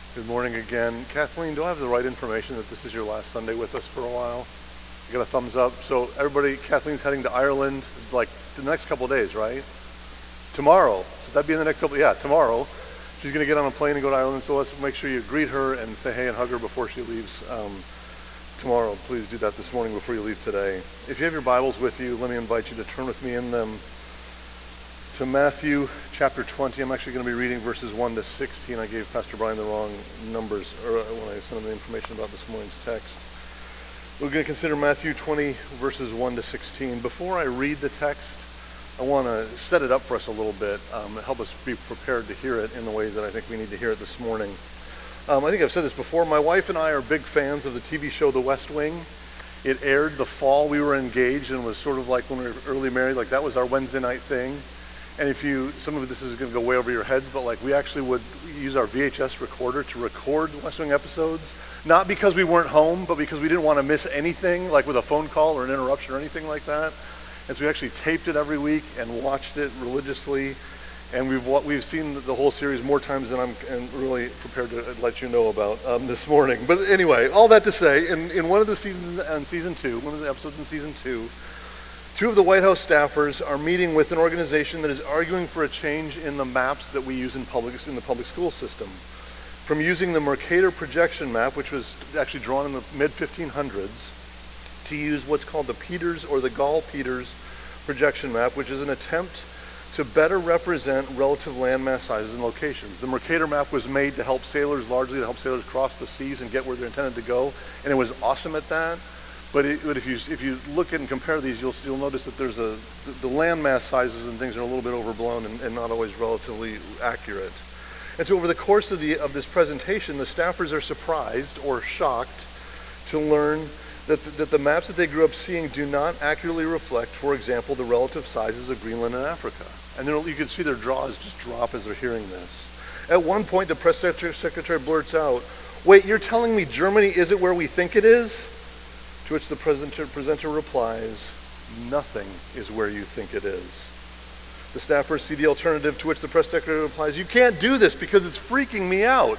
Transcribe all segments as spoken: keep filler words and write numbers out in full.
Good morning again. Kathleen, do I have the right information that this is your last Sunday with us for a while? You got a thumbs up. So everybody, Kathleen's heading to Ireland like the next couple of days, right? Tomorrow. So that'd be in the next couple, yeah, tomorrow. She's going to get on a plane and go to Ireland. So let's make sure you greet her and say hey and hug her before she leaves um, tomorrow. Please do that this morning before you leave today. If you have your Bibles with you, let me invite you to turn with me in them to Matthew chapter twenty. I'm actually going to be reading verses one to sixteen. I gave Pastor Brian the wrong numbers when I sent him the information about this morning's text. We're going to consider Matthew twenty, verses one to sixteen. Before I read the text, I want to set it up for us a little bit, um, help us be prepared to hear it in the way that I think we need to hear it this morning. Um, I think I've said this before. My wife and I are big fans of the T V show The West Wing. It aired the fall we were engaged and was sort of like when we were early married, like that was our Wednesday night thing. And if you, some of this is going to go way over your heads, but like we actually would use our V H S recorder to record West Wing episodes, not because we weren't home, but because we didn't want to miss anything, like with a phone call or an interruption or anything like that. And so we actually taped it every week and watched it religiously. And we've we've seen the whole series more times than I'm and really prepared to let you know about um, this morning. But anyway, all that to say, in, in one of the seasons, in season two, one of the episodes in season two, two of the White House staffers are meeting with an organization that is arguing for a change in the maps that we use in public in the public school system. From using the Mercator projection map, which was actually drawn in the mid fifteen hundreds, to use what's called the Peters or the Gall-Peters projection map, which is an attempt to better represent relative landmass sizes and locations. The Mercator map was made to help sailors, largely to help sailors cross the seas and get where they're intended to go, and it was awesome at that. But, it, but if you if you look at and compare these, you'll you'll notice that there's a the, the landmass sizes and things are a little bit overblown and, and not always relatively accurate. And so over the course of the of this presentation, the staffers are surprised or shocked to learn that the, that the maps that they grew up seeing do not accurately reflect, for example, the relative sizes of Greenland and Africa. And then you can see their jaws just drop as they're hearing this. At one point, the press secretary blurts out, "Wait, you're telling me Germany isn't where we think it is?" To which the presenter, presenter replies, "Nothing is where you think it is." The staffers see the alternative, to which the press secretary replies, "You can't do this because it's freaking me out."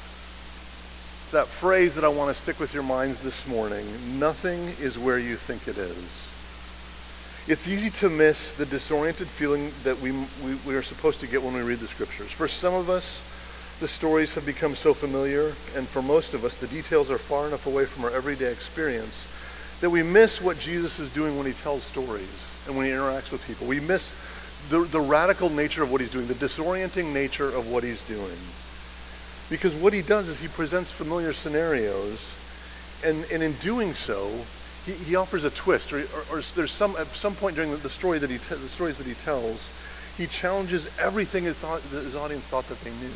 It's that phrase that I want to stick with your minds this morning. Nothing is where you think it is. It's easy to miss the disoriented feeling that we, we, we are supposed to get when we read the scriptures. For some of us, the stories have become so familiar, and for most of us, the details are far enough away from our everyday experience that we miss what Jesus is doing when he tells stories and when he interacts with people. We miss the, the radical nature of what he's doing, the disorienting nature of what he's doing. Because what he does is he presents familiar scenarios, and, and in doing so, he, he offers a twist, or, or, or there's some at some point during the, the story that he te- the stories that he tells, he challenges everything his, thought, his audience thought that they knew.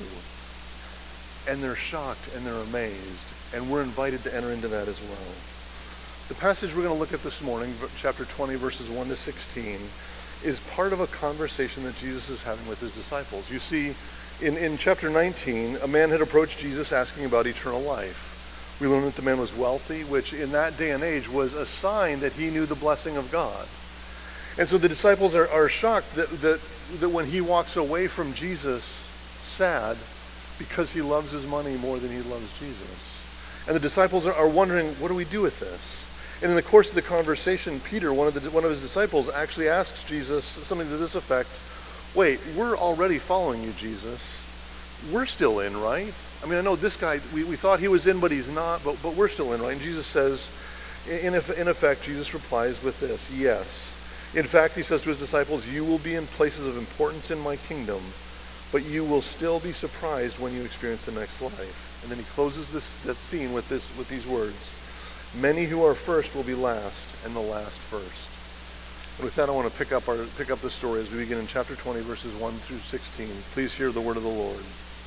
And they're shocked and they're amazed, and we're invited to enter into that as well. The passage we're going to look at this morning, chapter twenty, verses one to sixteen, is part of a conversation that Jesus is having with his disciples. You see, in, in chapter nineteen, a man had approached Jesus asking about eternal life. We learn that the man was wealthy, which in that day and age was a sign that he knew the blessing of God. And so the disciples are, are shocked that, that, that when he walks away from Jesus sad, because he loves his money more than he loves Jesus. And the disciples are, are wondering, what do we do with this? And in the course of the conversation, Peter, one of the one of his disciples, actually asks Jesus something to this effect: "Wait, we're already following you, Jesus. We're still in, right? I mean, I know this guy, we, we thought he was in, but he's not, but, but we're still in, right?" And Jesus says, in, in effect, Jesus replies with this: "Yes. In fact," he says to his disciples, "you will be in places of importance in my kingdom, but you will still be surprised when you experience the next life." And then he closes this that scene with this with these words: "Many who are first will be last, and the last first." And with that, I want to pick up our pick up the story as we begin in chapter twenty, verses one through sixteen. Please hear the word of the Lord.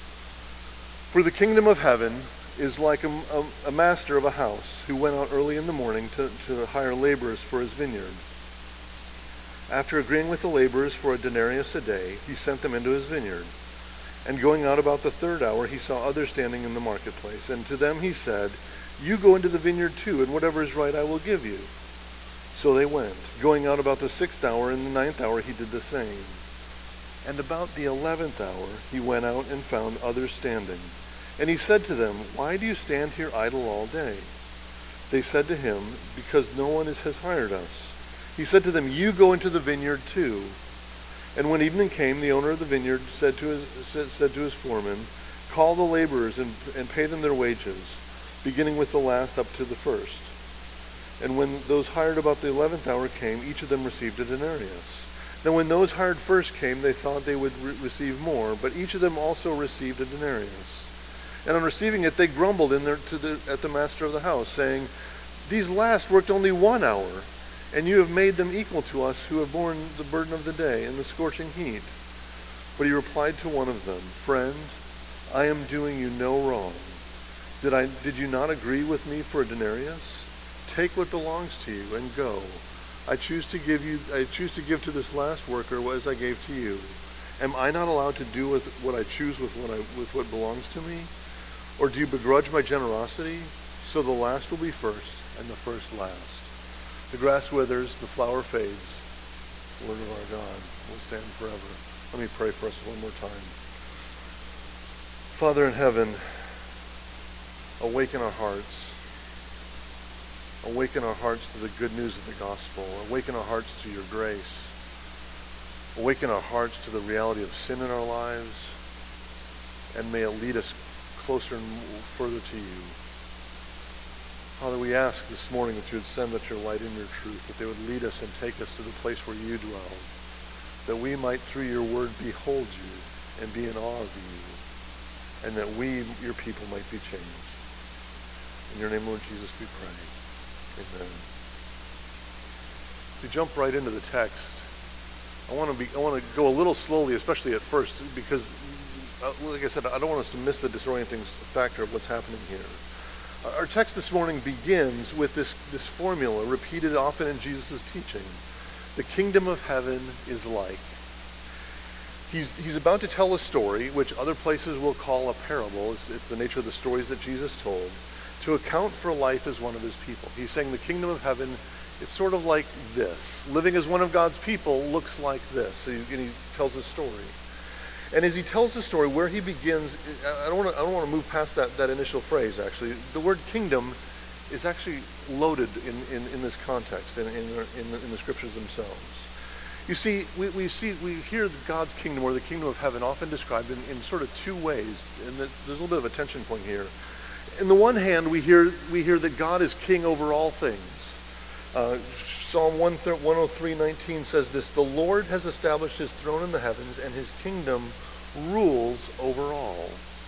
"For the kingdom of heaven is like a, a, a master of a house who went out early in the morning to, to hire laborers for his vineyard. After agreeing with the laborers for a denarius a day, he sent them into his vineyard. And going out about the third hour, he saw others standing in the marketplace. And to them he said, 'You go into the vineyard too, and whatever is right I will give you.' So they went. Going out about the sixth hour and the ninth hour, he did the same. And about the eleventh hour, he went out and found others standing. And he said to them, "Why do you stand here idle all day?" They said to him, "Because no one is, has hired us." He said to them, "You go into the vineyard too." And when evening came, the owner of the vineyard said to his, said, said to his foreman, "Call the laborers and, and pay them their wages, beginning with the last up to the first." And when those hired about the eleventh hour came, each of them received a denarius. Now when those hired first came, they thought they would re- receive more, but each of them also received a denarius. And on receiving it, they grumbled in their, to the, at the master of the house, saying, "These last worked only one hour, and you have made them equal to us who have borne the burden of the day and the scorching heat." But he replied to one of them, "Friend, I am doing you no wrong. Did I? Did you not agree with me for a denarius? Take what belongs to you and go. I choose to give you. I choose to give to this last worker as I gave to you. Am I not allowed to do with what I choose with what I with what belongs to me? Or do you begrudge my generosity? So the last will be first, and the first last. The grass withers, the flower fades. The word of our God will stand forever." Let me pray for us one more time. Father in heaven, awaken our hearts. Awaken our hearts to the good news of the gospel. Awaken our hearts to your grace. Awaken our hearts to the reality of sin in our lives. And may it lead us closer and further to you. Father, we ask this morning that you would send us your light and your truth, that they would lead us and take us to the place where you dwell, that we might, through your word, behold you and be in awe of you, and that we, your people, might be changed. In your name, Lord Jesus, we pray. Amen. We jump right into the text. I want to be. I want to go a little slowly, especially at first, because, uh, like I said, I don't want us to miss the disorienting factor of what's happening here. Our text this morning begins with this, this formula repeated often in Jesus' teaching. The kingdom of heaven is like. He's, he's about to tell a story, which other places will call a parable. It's, it's the nature of the stories that Jesus told, to account for life as one of his people. He's saying the kingdom of heaven, it's sort of like this. Living as one of God's people looks like this. And he, and he tells a story. And as he tells the story, where he begins, I don't want to, I don't want to move past that, that initial phrase, actually. The word kingdom is actually loaded in, in, in this context, in, in, in, the, in the scriptures themselves. You see, we, we see, we hear God's kingdom, or the kingdom of heaven, often described in, in sort of two ways. And there's a little bit of a tension point here. In the one hand, we hear, we hear that God is king over all things. Uh, Psalm one oh three nineteen says this, "The Lord has established his throne in the heavens, and his kingdom rules over all."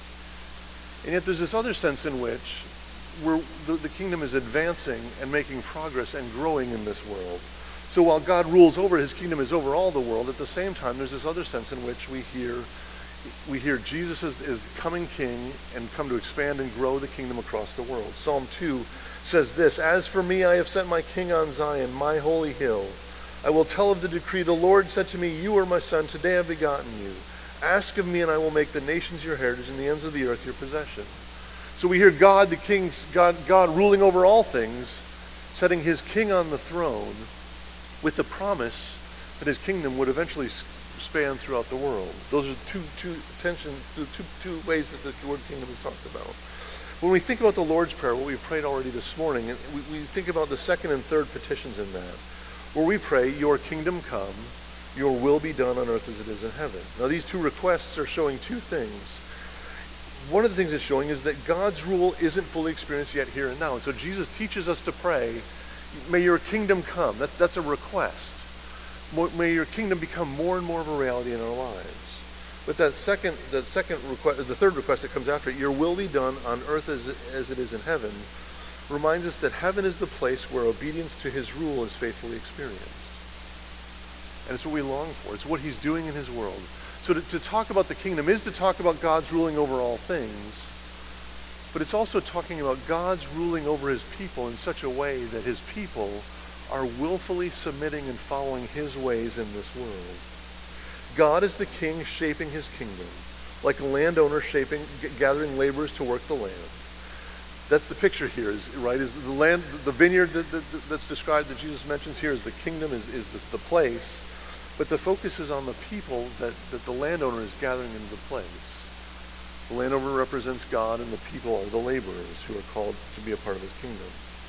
And yet there's this other sense in which we're, the, the kingdom is advancing and making progress and growing in this world. So while God rules over, his kingdom is over all the world, at the same time there's this other sense in which we hear we hear Jesus is, is coming king and come to expand and grow the kingdom across the world. Psalm two says this, "As for me, I have set my king on Zion, my holy hill. I will tell of the decree. The Lord said to me, you are my son. Today I have begotten you. Ask of me, and I will make the nations your heritage and the ends of the earth your possession." So we hear God, the king, God, God ruling over all things, setting his king on the throne with the promise that his kingdom would eventually span throughout the world. Those are two, two, tension, two, two, two ways that the word kingdom is talked about. When we think about the Lord's Prayer, what we prayed already this morning, and we, we think about the second and third petitions in that, where we pray, "Your kingdom come, your will be done on earth as it is in heaven." Now these two requests are showing two things. One of the things it's showing is that God's rule isn't fully experienced yet here and now. And so Jesus teaches us to pray, "May your kingdom come." That, that's a request. May your kingdom become more and more of a reality in our lives. But that second, that second request, the third request that comes after it, "Your will be done on earth as, as it is in heaven," reminds us that heaven is the place where obedience to his rule is faithfully experienced. And it's what we long for. It's what he's doing in his world. So to, to talk about the kingdom is to talk about God's ruling over all things, but it's also talking about God's ruling over his people in such a way that his people are willfully submitting and following his ways in this world. God is the king shaping his kingdom, like a landowner shaping, g- gathering laborers to work the land. That's the picture here, is right? Is the land, the vineyard that, that, that's described, that Jesus mentions here, is the kingdom, is, is the, the place, but the focus is on the people that, that the landowner is gathering into the place. The landowner represents God, and the people are the laborers who are called to be a part of his kingdom.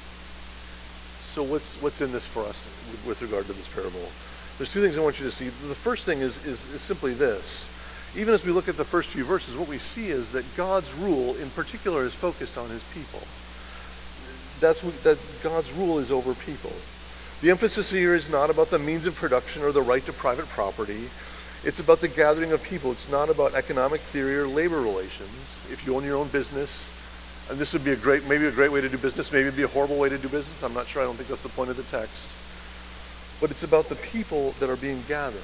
So what's what's in this for us with, with regard to this parable? There's two things I want you to see. The first thing is, is, is simply this. Even as we look at the first few verses, what we see is that God's rule in particular is focused on his people. That's what, that God's rule is over people. The emphasis here is not about the means of production or the right to private property. It's about the gathering of people. It's not about economic theory or labor relations. If you own your own business, and this would be a great, maybe a great way to do business, maybe it'd be a horrible way to do business. I'm not sure. I don't think that's the point of the text. But it's about the people that are being gathered.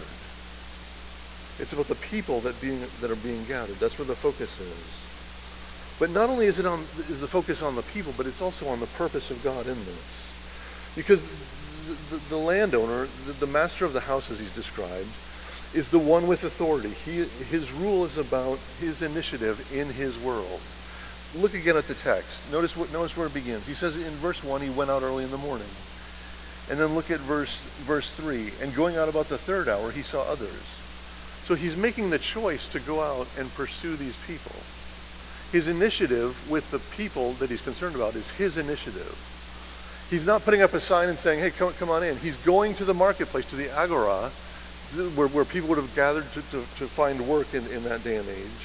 It's about the people that being that are being gathered. That's where the focus is. But not only is it on is the focus on the people, but it's also on the purpose of God in this. Because the, the, the landowner, the, the master of the house as he's described, is the one with authority. He, his rule is about his initiative in his world. Look again at the text. Notice what notice where it begins. He says in verse one, he went out early in the morning. And then look at verse verse three. And going out about the third hour, he saw others. So he's making the choice to go out and pursue these people. His initiative with the people that he's concerned about is his initiative. He's not putting up a sign and saying, hey, come, come on in. He's going to the marketplace, to the agora, where, where people would have gathered to, to, to find work in, in that day and age.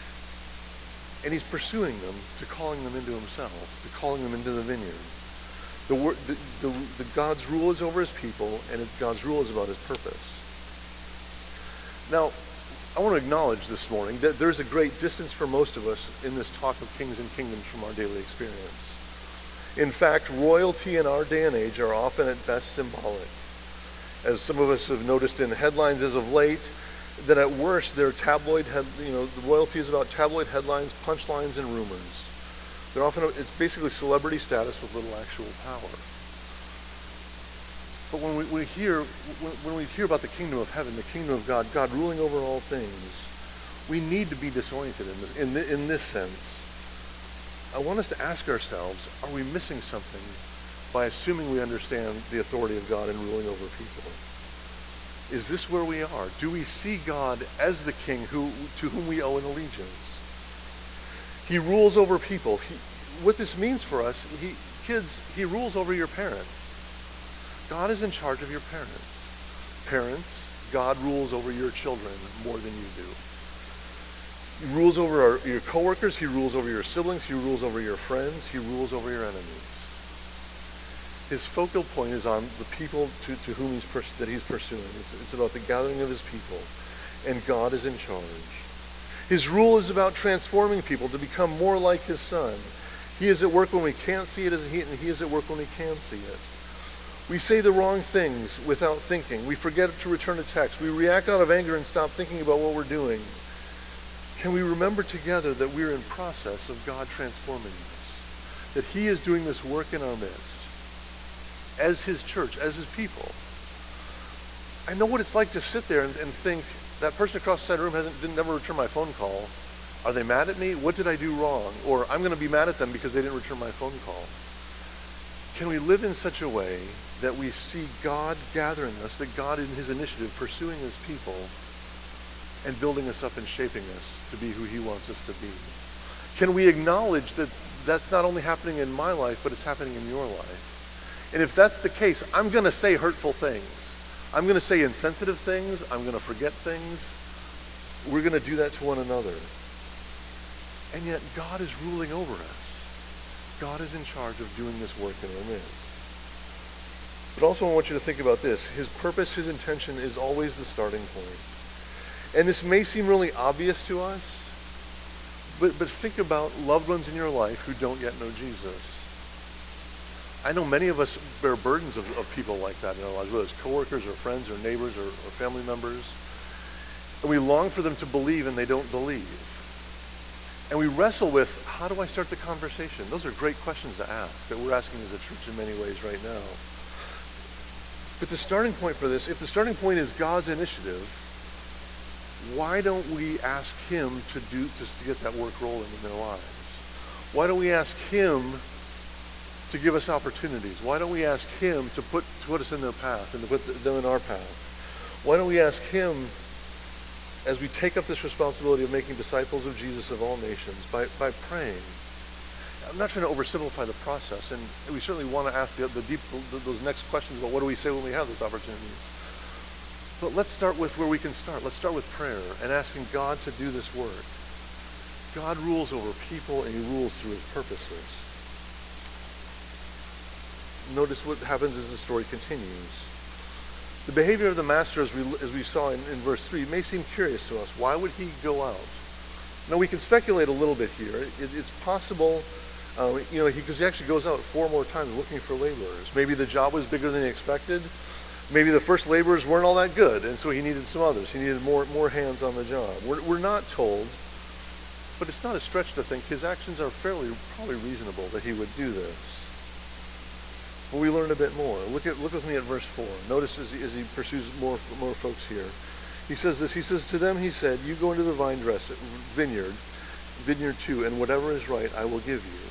And he's pursuing them, to calling them into himself, to calling them into the vineyard. The, the, the, the God's rule is over his people, and God's rule is about his purpose. Now, I want to acknowledge this morning that there's a great distance for most of us in this talk of kings and kingdoms from our daily experience. In fact, royalty in our day and age are often at best symbolic. As some of us have noticed in headlines as of late, that at worst they're tabloid, head, you know, the royalty is about tabloid headlines, punchlines, and rumors. They're often, it's basically celebrity status with little actual power. But when we, we hear when, when we hear about the kingdom of heaven, the kingdom of God, God ruling over all things, we need to be disoriented in this, in, the, in this sense. I want us to ask ourselves, are we missing something by assuming we understand the authority of God in ruling over people? Is this where we are? Do we see God as the king who, to whom we owe an allegiance? He rules over people. He, what this means for us, he, kids, he rules over your parents. God is in charge of your parents. Parents, God rules over your children more than you do. He rules over our, your coworkers. He rules over your siblings. He rules over your friends. He rules over your enemies. His focal point is on the people to, to whom he's pers- that he's pursuing. It's, it's about the gathering of his people, and God is in charge. His rule is about transforming people to become more like his son. He is at work when we can't see it, and he is at work when we can see it. We say the wrong things without thinking. We forget to return a text. We react out of anger and stop thinking about what we're doing. Can we remember together that we're in process of God transforming us? That he is doing this work in our midst as his church, as his people. I know what it's like to sit there and, and think, that person across the side of the room hasn't, didn't never return my phone call. Are they mad at me? What did I do wrong? Or I'm going to be mad at them because they didn't return my phone call. Can we live in such a way that we see God gathering us, that God in his initiative pursuing his people and building us up and shaping us to be who he wants us to be? Can we acknowledge that that's not only happening in my life, but it's happening in your life? And if that's the case, I'm going to say hurtful things. I'm going to say insensitive things. I'm going to forget things. We're going to do that to one another. And yet God is ruling over us. God is in charge of doing this work in our midst. But also I want you to think about this. His purpose, his intention is always the starting point. And this may seem really obvious to us, but, but think about loved ones in your life who don't yet know Jesus. I know many of us bear burdens of, of people like that in our lives, whether it's coworkers or friends or neighbors or, or family members. And we long for them to believe and they don't believe. And we wrestle with, how do I start the conversation? Those are great questions to ask that we're asking as a church in many ways right now. But the starting point for this, if the starting point is God's initiative, why don't we ask him to do to, to get that work rolling in their lives? Why don't we ask him to give us opportunities? Why don't we ask him to put, to put us in their path and to put them in our path? Why don't we ask him as we take up this responsibility of making disciples of Jesus of all nations by, by praying. I'm not trying to oversimplify the process, and we certainly want to ask the, the deep, the, those next questions about what do we say when we have those opportunities. But let's start with where we can start. Let's start with prayer and asking God to do this work. God rules over people, and he rules through his purposes. Notice what happens as the story continues. The behavior of the master, as we, as we saw in, in verse three, may seem curious to us. Why would he go out? Now, we can speculate a little bit here. It, it's possible, uh, you know, because he, he actually goes out four more times looking for laborers. Maybe the job was bigger than he expected. Maybe the first laborers weren't all that good, and so he needed some others. He needed more, more hands on the job. We're, we're not told, but it's not a stretch to think his actions are fairly, probably reasonable that he would do this. But we learn a bit more. Look at look with me at verse four. Notice as he, as he pursues more more folks here. He says this. He says, to them he said, you go into the vine dress, vineyard, vineyard two, and whatever is right I will give you.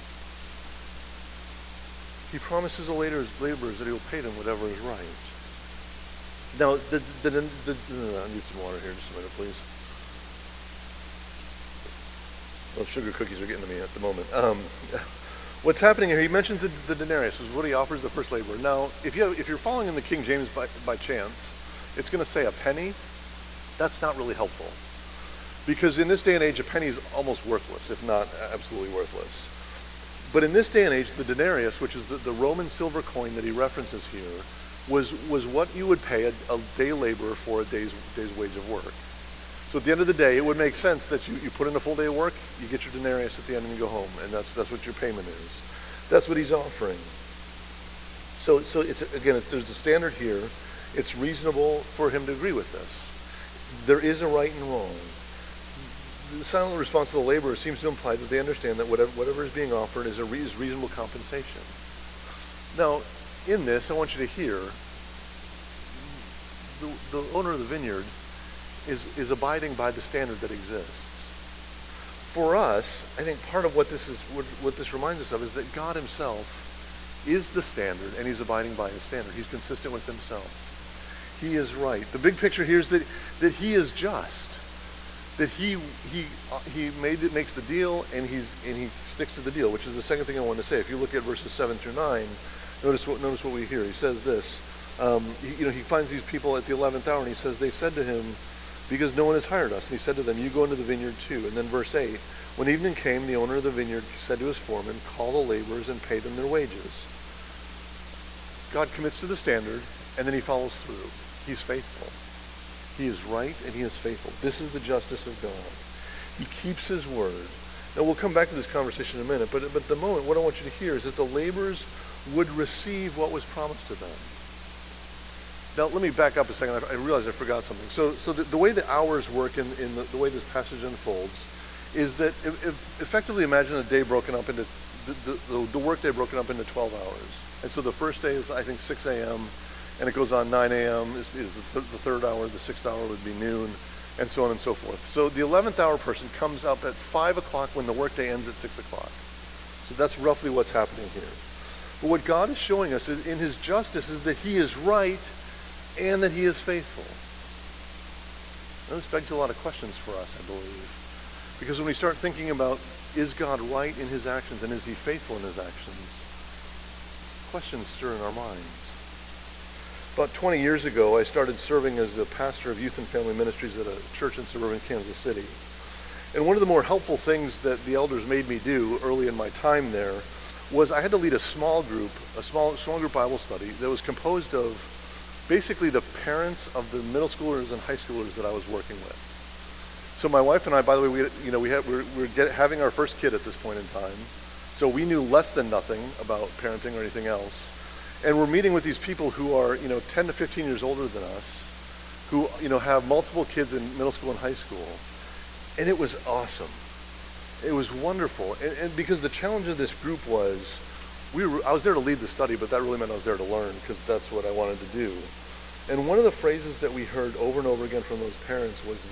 He promises the laborers, laborers that he will pay them whatever is right. Now, the, the, the, the, the, I need some water here. Just a minute, please. Those sugar cookies are getting to me at the moment. Um, What's happening here, he mentions the, the denarius, is what he offers the first laborer. Now, if, you have, if you're following in the King James by, by chance, it's going to say a penny. That's not really helpful. Because in this day and age, a penny is almost worthless, if not absolutely worthless. But in this day and age, the denarius, which is the, the Roman silver coin that he references here, was, was what you would pay a, a day laborer for a day's, day's wage of work. So at the end of the day, it would make sense that you, you put in a full day of work, you get your denarius at the end and you go home, and that's that's what your payment is. That's what he's offering. So so it's again, if there's a standard here, it's reasonable for him to agree with this. There is a right and wrong. The silent response of the laborer seems to imply that they understand that whatever whatever is being offered is a re, is reasonable compensation. Now, in this, I want you to hear the, the owner of the vineyard is, is abiding by the standard that exists. For us, I think part of what this is, what, what this reminds us of is that God himself is the standard, and he's abiding by his standard. He's consistent with himself. He is right. The big picture here is that, that he is just. That he he he made it, makes the deal, and he's and he sticks to the deal, which is the second thing I want to say. If you look at verses seven through nine, notice what notice what we hear. He says this. Um, he, you know, he finds these people at the eleventh hour, and he says, they said to him, because no one has hired us. And he said to them, you go into the vineyard too. And then verse eight, when evening came, the owner of the vineyard said to his foreman, call the laborers and pay them their wages. God commits to the standard, and then he follows through. He's faithful. He is right, and he is faithful. This is the justice of God. He keeps his word. Now, we'll come back to this conversation in a minute, but, but at the moment, what I want you to hear is that the laborers would receive what was promised to them. Now, let me back up a second. I, I realized I forgot something. So, so the, the way the hours work in, in the, the way this passage unfolds is that if, if effectively imagine a day broken up into, the, the, the work day broken up into twelve hours. And so the first day is, I think, six a.m., and it goes on nine a.m. is, is the, th- the third hour, the sixth hour would be noon, and so on and so forth. So the eleventh hour person comes up at five o'clock when the workday ends at six o'clock. So that's roughly what's happening here. But what God is showing us is, in his justice is that he is right and that he is faithful. Now, this begs a lot of questions for us, I believe. Because when we start thinking about, is God right in his actions and is he faithful in his actions, questions stir in our minds. About twenty years ago, I started serving as the pastor of youth and family ministries at a church in suburban Kansas City. And one of the more helpful things that the elders made me do early in my time there was I had to lead a small group, a small, small group Bible study that was composed of basically the parents of the middle schoolers and high schoolers that I was working with. So my wife and I, by the way, we you know we had we were, we were get, having our first kid at this point in time, so we knew less than nothing about parenting or anything else. And we're meeting with these people who are, you know, ten to fifteen years older than us, who, you know, have multiple kids in middle school and high school. And it was awesome. It was wonderful. And, and because the challenge of this group was, we were, I was there to lead the study, but that really meant I was there to learn because that's what I wanted to do. And one of the phrases that we heard over and over again from those parents was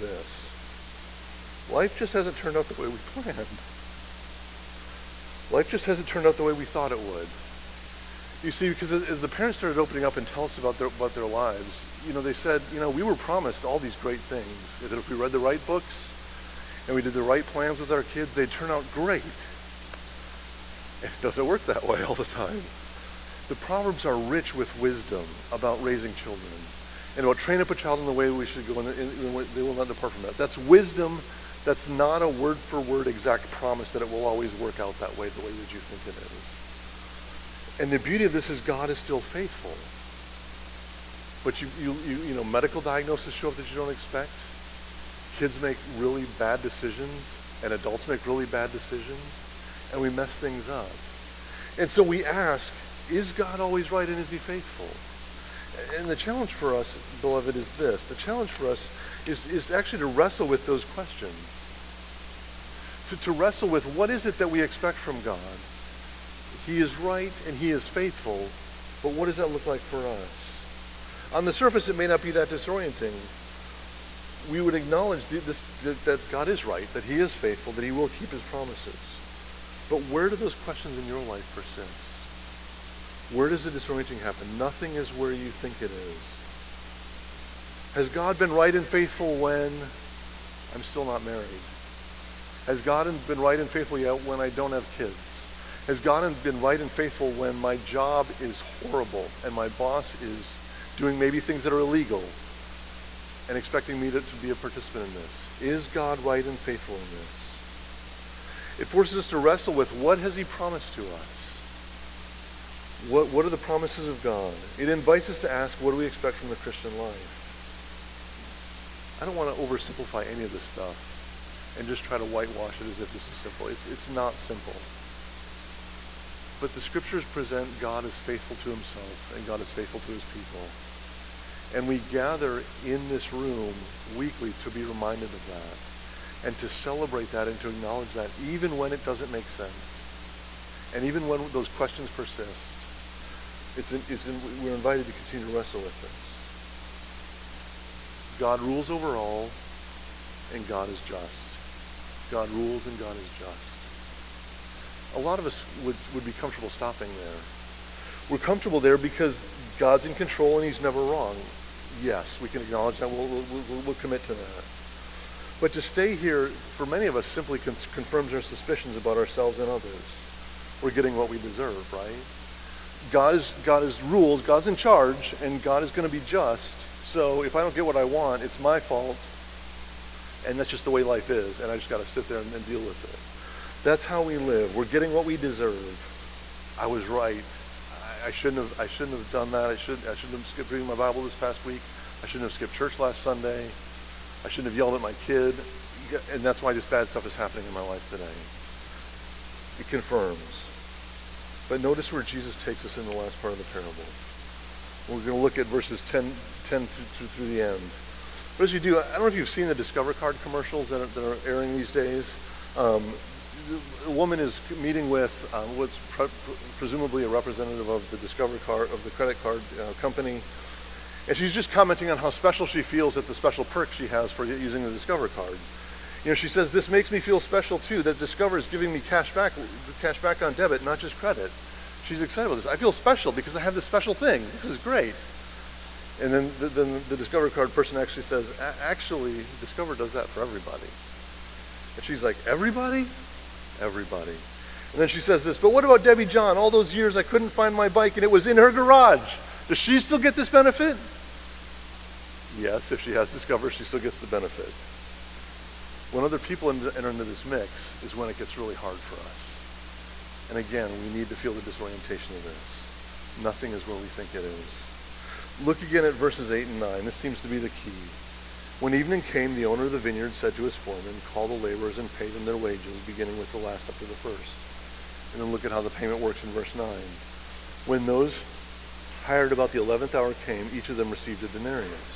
this: life just hasn't turned out the way we planned. Life just hasn't turned out the way we thought it would. You see, because as the parents started opening up and tell us about their, about their lives, you know, they said, you know, we were promised all these great things. That if we read the right books and we did the right plans with our kids, they'd turn out great. It doesn't work that way all the time. The Proverbs are rich with wisdom about raising children and about train up a child in the way we should go, and they will not depart from that. That's wisdom. That's not a word-for-word exact promise that it will always work out that way, the way that you think it is. And the beauty of this is God is still faithful. But you, you, you, you know, medical diagnoses show up that you don't expect. Kids make really bad decisions, and adults make really bad decisions, and we mess things up. And so we ask, is God always right, and is he faithful? And the challenge for us, beloved, is this. The challenge for us is, is actually to wrestle with those questions. To, to wrestle with what is it that we expect from God? He is right and he is faithful, but what does that look like for us? On the surface, it may not be that disorienting. We would acknowledge this, that, that God is right, that he is faithful, that he will keep his promises. But where do those questions in your life persist? Where does the disorienting happen? Nothing is where you think it is. Has God been right and faithful when I'm still not married? Has God been right and faithful yet when I don't have kids? Has God been right and faithful when my job is horrible and my boss is doing maybe things that are illegal and expecting me to, to be a participant in this? Is God right and faithful in this? It forces us to wrestle with what has he promised to us? What, what are the promises of God? It invites us to ask, what do we expect from the Christian life? I don't want to oversimplify any of this stuff and just try to whitewash it as if this is simple. It's, it's not simple. But the scriptures present God as faithful to himself and God is faithful to his people. And we gather in this room weekly to be reminded of that and to celebrate that and to acknowledge that even when it doesn't make sense and even when those questions persist. It's in, it's in, we're invited to continue to wrestle with this. God rules over all, and God is just. God rules and God is just. A lot of us would, would be comfortable stopping there. We're comfortable there because God's in control and he's never wrong. Yes, we can acknowledge that. We'll, we'll, we'll commit to that. But to stay here, for many of us, simply con- confirms our suspicions about ourselves and others. We're getting what we deserve, right? God is God is rules, God's in charge, and God is going to be just. So if I don't get what I want, it's my fault, and that's just the way life is, and I just got to sit there and, and deal with it. That's how we live. We're getting what we deserve. I was right. I, I shouldn't have. I shouldn't have done that. I should. I shouldn't have skipped reading my Bible this past week. I shouldn't have skipped church last Sunday. I shouldn't have yelled at my kid, and that's why this bad stuff is happening in my life today. It confirms. But notice where Jesus takes us in the last part of the parable. We're going to look at verses ten, ten through, through the end. But as you do, I don't know if you've seen the Discover Card commercials that are, that are airing these days. Um, a woman is meeting with uh, what's pre- presumably a representative of the Discover Card, of the credit card uh, company. And she's just commenting on how special she feels at the special perks she has for using the Discover Card. You know, she says, this makes me feel special too, that Discover is giving me cash back, cash back on debit, not just credit. She's excited about this. I feel special because I have this special thing. This is great. And then the, then the Discover Card person actually says, actually, Discover does that for everybody. And she's like, everybody? Everybody. And then she says this, but what about Debbie John? All those years I couldn't find my bike and it was in her garage. Does she still get this benefit? Yes, if she has Discover, she still gets the benefit. When other people enter into this mix is when it gets really hard for us. And again, we need to feel the disorientation of this. Nothing is where we think it is. Look again at verses eight and nine. This seems to be the key. When evening came, the owner of the vineyard said to his foreman, call the laborers and pay them their wages, beginning with the last up to the first. And then look at how the payment works in verse nine. When those hired about the eleventh hour came, each of them received a denarius.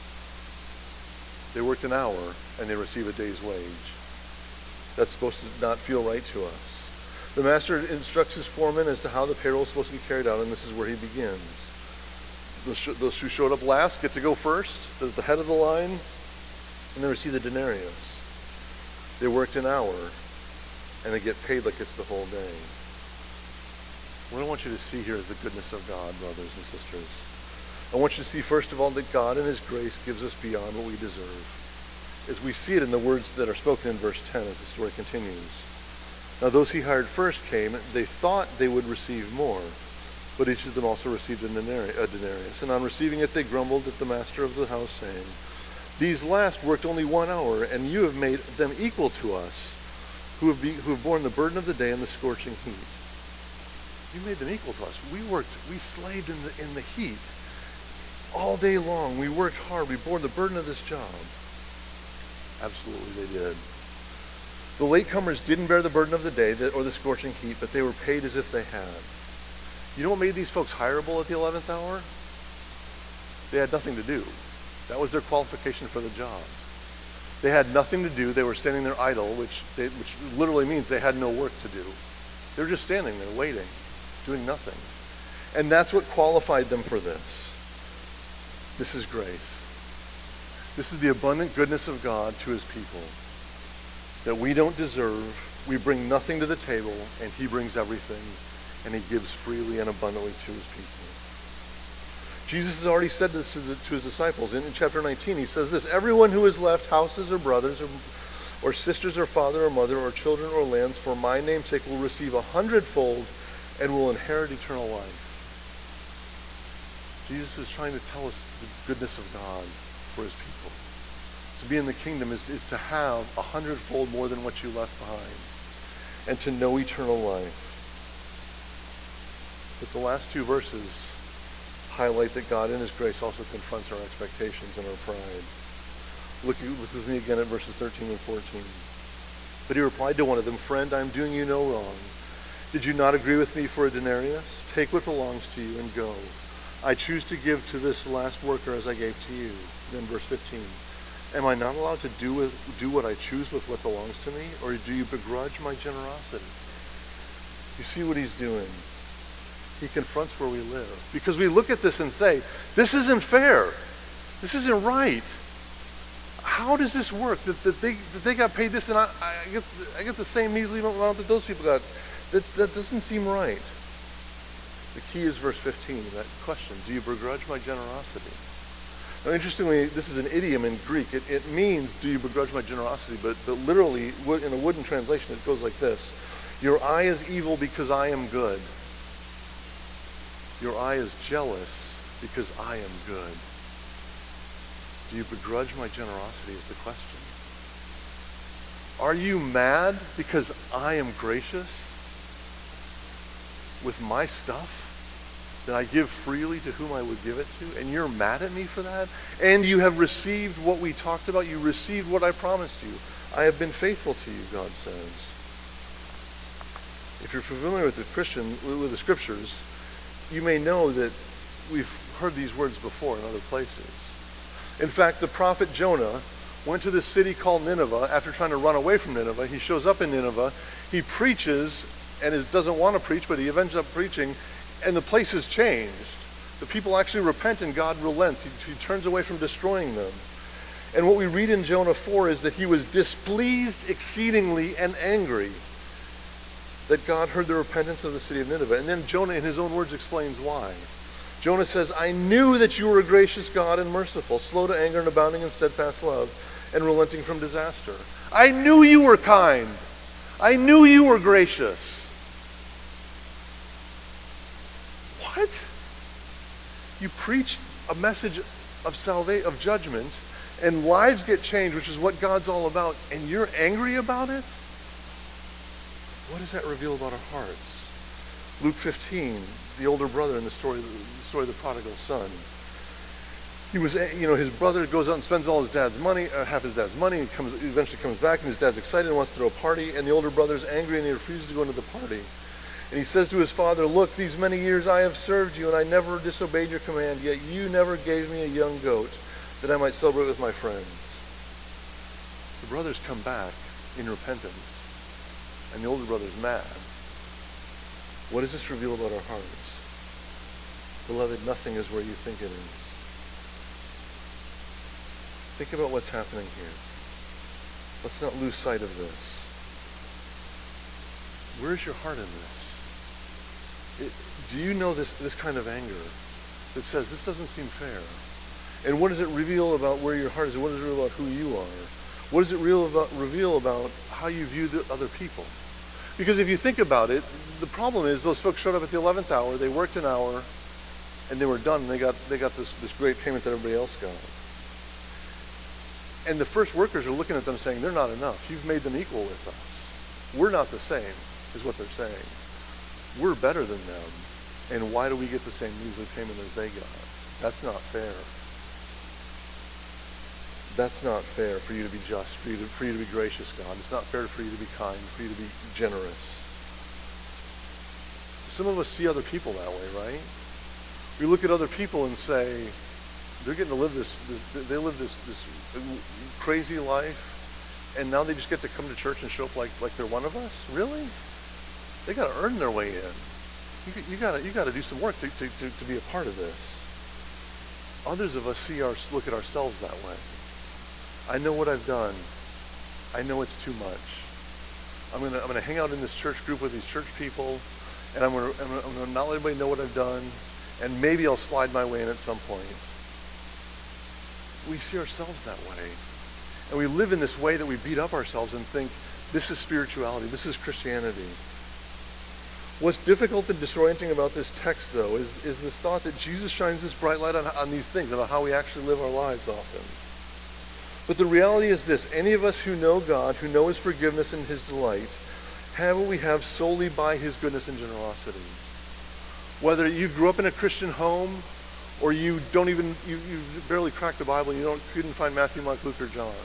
They worked an hour, and they receive a day's wage. That's supposed to not feel right to us. The master instructs his foreman as to how the payroll is supposed to be carried out, and this is where he begins. Those, those who showed up last get to go first. They're at the head of the line, and they receive the denarius. They worked an hour, and they get paid like it's the whole day. What I want you to see here is the goodness of God, brothers and sisters. I want you to see, first of all, that God in his grace gives us beyond what we deserve. As we see it in the words that are spoken in verse ten as the story continues. Now those he hired first came, they thought they would receive more, but each of them also received a denarius. And on receiving it, they grumbled at the master of the house, saying, these last worked only one hour, and you have made them equal to us, who have, be, who have borne the burden of the day and the scorching heat. You made them equal to us. We worked, we slaved in the, in the heat all day long. We worked hard. We bore the burden of this job. Absolutely, they did. The latecomers didn't bear the burden of the day or the scorching heat, but they were paid as if they had. You know what made these folks hireable at the eleventh hour? They had nothing to do. That was their qualification for the job. They had nothing to do. They were standing there idle, which, they, which literally means they had no work to do. They were just standing there waiting, doing nothing. And that's what qualified them for this. This is grace. This is the abundant goodness of God to his people that we don't deserve. We bring nothing to the table, and he brings everything, and he gives freely and abundantly to his people. Jesus has already said this to, the, to his disciples. In, in chapter nineteen, he says this, everyone who has left houses or brothers or, or sisters or father or mother or children or lands for my name's sake will receive a hundredfold and will inherit eternal life. Jesus is trying to tell us the goodness of God for his people. To be in the kingdom is, is to have a hundredfold more than what you left behind, and to know eternal life. But the last two verses highlight that God in his grace also confronts our expectations and our pride. Look, look with me again at verses thirteen and fourteen. But he replied to one of them, friend, I am doing you no wrong. Did you not agree with me for a denarius? Take what belongs to you and go. I choose to give to this last worker as I gave to you. Then verse fifteen. Am I not allowed to do with, do what I choose with what belongs to me? Or do you begrudge my generosity? You see what he's doing? He confronts where we live. Because we look at this and say, this isn't fair. This isn't right. How does this work? That, that, they, that they got paid this and I, I, get, I get the same measly amount that those people got. That, that doesn't seem right. The key is verse fifteen, that question. Do you begrudge my generosity? Now, interestingly, this is an idiom in Greek. It, it means, do you begrudge my generosity? But, but literally, in a wooden translation, it goes like this. Your eye is evil because I am good. Your eye is jealous because I am good. Do you begrudge my generosity is the question. Are you mad because I am gracious with my stuff that I give freely to whom I would give it to, and you're mad at me for that? And you have received what we talked about. You received what I promised you. I have been faithful to you, God says. If you're familiar with the Christian, with the scriptures, you may know that we've heard these words before in other places. In fact, the prophet Jonah went to this city called Nineveh after trying to run away from Nineveh. He shows up in Nineveh. He preaches and is, doesn't want to preach, but he ends up preaching, and the place is changed. The people actually repent and God relents. He, he turns away from destroying them. And what we read in Jonah four is that he was displeased exceedingly and angry that God heard the repentance of the city of Nineveh. And then Jonah, in his own words, explains why. Jonah says, I knew that you were a gracious God and merciful, slow to anger and abounding in steadfast love, and relenting from disaster. I knew you were kind. I knew you were gracious. What? You preach a message of salvation, of judgment, and lives get changed, which is what God's all about, and you're angry about it? What does that reveal about our hearts? Luke fifteen, the older brother in the story, the story of the prodigal son. He was, you know, his brother goes out and spends all his dad's money, uh, half his dad's money, and comes, eventually comes back, and his dad's excited and wants to throw a party, and the older brother's angry and he refuses to go into the party. And he says to his father, look, these many years I have served you, and I never disobeyed your command, yet you never gave me a young goat that I might celebrate with my friends. The brothers come back in repentance, and the older brother's mad. What does this reveal about our hearts? Beloved, nothing is where you think it is. Think about what's happening here. Let's not lose sight of this. Where's your heart in this? It, do you know this, this kind of anger that says this doesn't seem fair? And what does it reveal about where your heart is? What does it reveal about who you are? What does it real about, reveal about how you view the other people? Because if you think about it, the problem is those folks showed up at the eleventh hour, they worked an hour, and they were done, and they got, they got this, this great payment that everybody else got. And the first workers are looking at them saying, they're not enough. You've made them equal with us. We're not the same, is what they're saying. We're better than them. And why do we get the same measly payment as they got? That's not fair. That's not fair for you to be just, for you to, for you to be gracious, God. It's not fair for you to be kind, for you to be generous. Some of us see other people that way, right? We look at other people and say, they're getting to live this, this they live this, this crazy life, and now they just get to come to church and show up like, like they're one of us? Really? They got to earn their way in. You, you got to you got to do some work to, to, to, to be a part of this. Others of us see our, look at ourselves that way. I know what I've done. I know it's too much. I'm gonna I'm gonna hang out in this church group with these church people, and I'm gonna, I'm gonna, I'm gonna not let anybody know what I've done, and maybe I'll slide my way in at some point. We see ourselves that way, and we live in this way that we beat up ourselves and think this is spirituality, this is Christianity. What's difficult and disorienting about this text, though, is, is this thought that Jesus shines this bright light on, on these things, about how we actually live our lives often. But the reality is this: any of us who know God, who know his forgiveness and his delight, have what we have solely by his goodness and generosity. Whether you grew up in a Christian home, or you don't even, you, you barely cracked the Bible, and you don't, couldn't find Matthew, Mark, Luke, or John.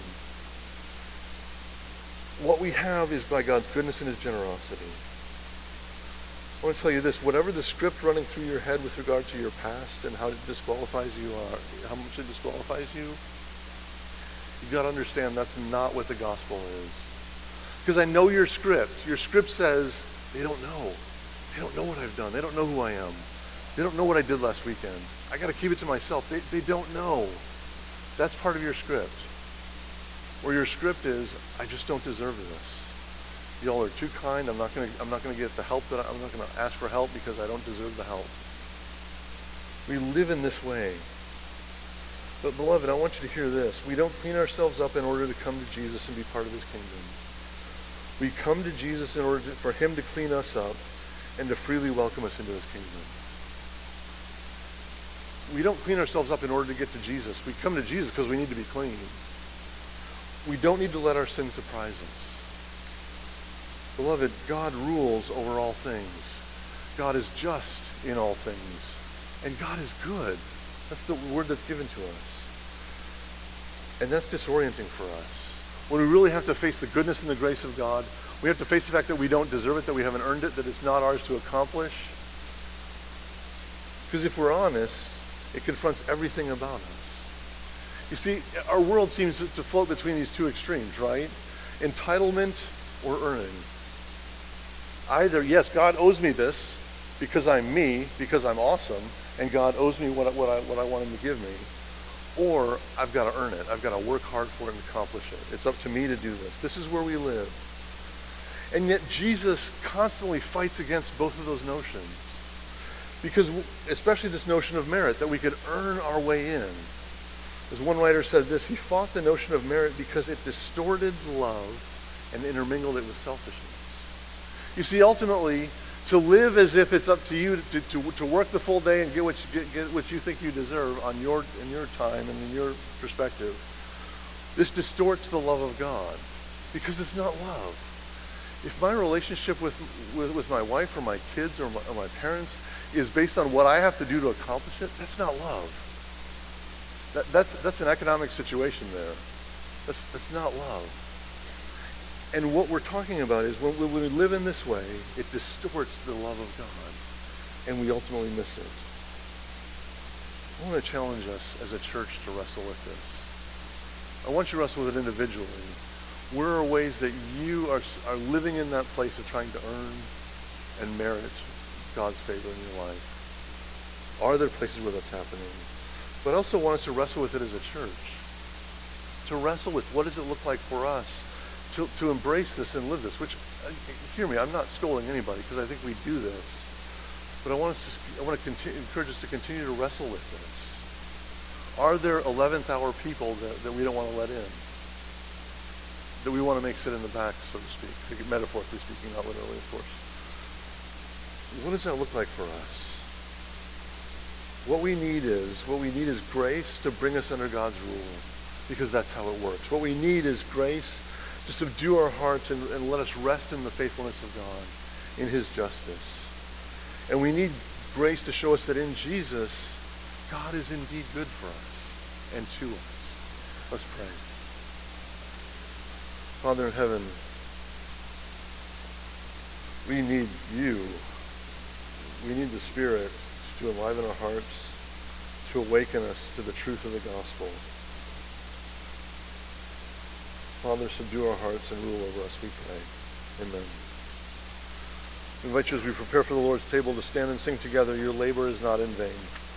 What we have is by God's goodness and his generosity. I want to tell you this: whatever the script running through your head with regard to your past and how it disqualifies you, are, how much it disqualifies you, you've got to understand that's not what the gospel is. Because I know your script. Your script says, they don't know. They don't know what I've done. They don't know who I am. They don't know what I did last weekend. I got to keep it to myself. They, they don't know. That's part of your script. Or your script is, I just don't deserve this. Y'all are too kind. I'm not going to I'm not going to get the help that I, I'm not going to ask for help because I don't deserve the help. We live in this way. But beloved, I want you to hear this. We don't clean ourselves up in order to come to Jesus and be part of his kingdom. We come to Jesus in order to, for him to clean us up and to freely welcome us into his kingdom. We don't clean ourselves up in order to get to Jesus. We come to Jesus because we need to be clean. We don't need to let our sin surprise us. Beloved, God rules over all things. God is just in all things. And God is good. That's the word that's given to us. And that's disorienting for us. When we really have to face the goodness and the grace of God, we have to face the fact that we don't deserve it, that we haven't earned it, that it's not ours to accomplish. Because if we're honest, it confronts everything about us. You see, our world seems to float between these two extremes, right? Entitlement or earning. Either, yes, God owes me this because I'm me, because I'm awesome, and God owes me what, what, I, what I want him to give me. Or I've got to earn it. I've got to work hard for it and accomplish it. It's up to me to do this. This is where we live. And yet Jesus constantly fights against both of those notions. Because, especially this notion of merit, that we could earn our way in. As one writer said this, he fought the notion of merit because it distorted love and intermingled it with selfishness. You see, ultimately, to live as if it's up to you to, to, to work the full day and get what you, get, get what you think you deserve on your, in your time and in your perspective, this distorts the love of God because it's not love. If my relationship with, with, with my wife or my kids or my, or my parents is based on what I have to do to accomplish it, that's not love. That, that's, that's an economic situation there. That's, that's not love. And what we're talking about is when, when we live in this way, it distorts the love of God, and we ultimately miss it. I want to challenge us as a church to wrestle with this. I want you to wrestle with it individually. Where are ways that you are, are living in that place of trying to earn and merit God's favor in your life? Are there places where that's happening? But I also want us to wrestle with it as a church. To wrestle with what does it look like for us to, to embrace this and live this, which, uh, hear me, I'm not scolding anybody because I think we do this. But I want us to, I want to continue, encourage us to continue to wrestle with this. Are there eleventh hour people that, that we don't want to let in? That we want to make sit in the back, so to speak, metaphorically speaking, not literally, of course. What does that look like for us? What we need is, what we need is grace to bring us under God's rule, because that's how it works. What we need is grace to subdue our hearts and, and let us rest in the faithfulness of God, in his justice. And we need grace to show us that in Jesus, God is indeed good for us and to us. Let's pray. Father in heaven, we need you. We need the Spirit to enliven our hearts, to awaken us to the truth of the gospel. Father, subdue our hearts and rule over us, we pray. Amen. We invite you as we prepare for the Lord's table to stand and sing together, Your Labor is Not in Vain.